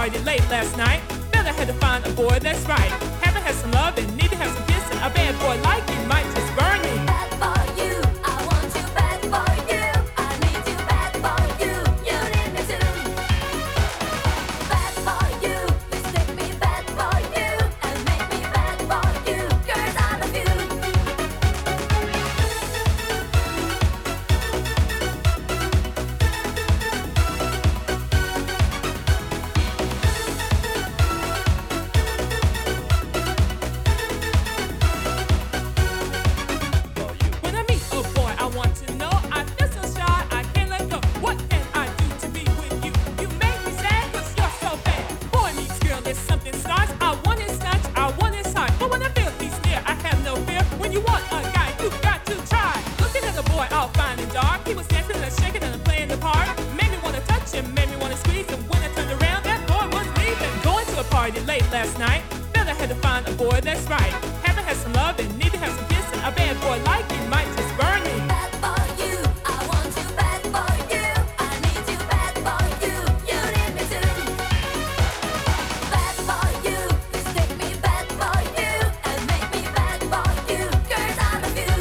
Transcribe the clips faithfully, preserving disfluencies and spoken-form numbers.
party late last night. Felt I had to find a boy that's right. Haven't had some love and need to have some kissing. A bad boy like you might just burn me. Bad for you, I want you bad for you. I need you bad for you, you need me too. Bad for you, you stick me bad for you and make me bad for you, 'cause I love you. When I meet a boy, I want to know. I feel so shy, I can't let go. What can I do to be with you? You make me sad 'cause you're so bad. Boy meets girl, there's something starts. I want it snatch, I want it high. But when I feel he's near, I have no fear. When you want a guy, you got to try. Looking at the boy all fine and dark. He was dancing and shaking and playing the part. Made me wanna touch him, made me wanna squeeze him. When I turned around, that boy was leaving. Going to a party late last night. Felt I had to find a boy that's right. Haven't had some love and need to have some kissing. A bad boy like you might just burn me. Bad for you, I want you bad for you. I need you bad for you, you need me too. Bad for you, you stick me bad for you and make me bad for you, 'cause I love you.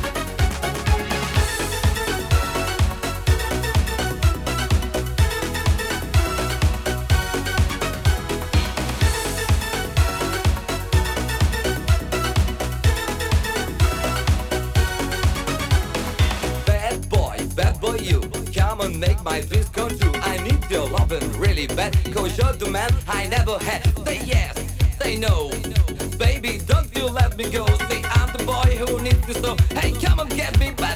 Bad boy, bad boy you. Come and make my dreams come true. I need your loving really bad. Cause you're the man I never had. Say yes, say no. Baby, don't you let me go. Say I'm the boy who needs you so. Hey, come and get me back.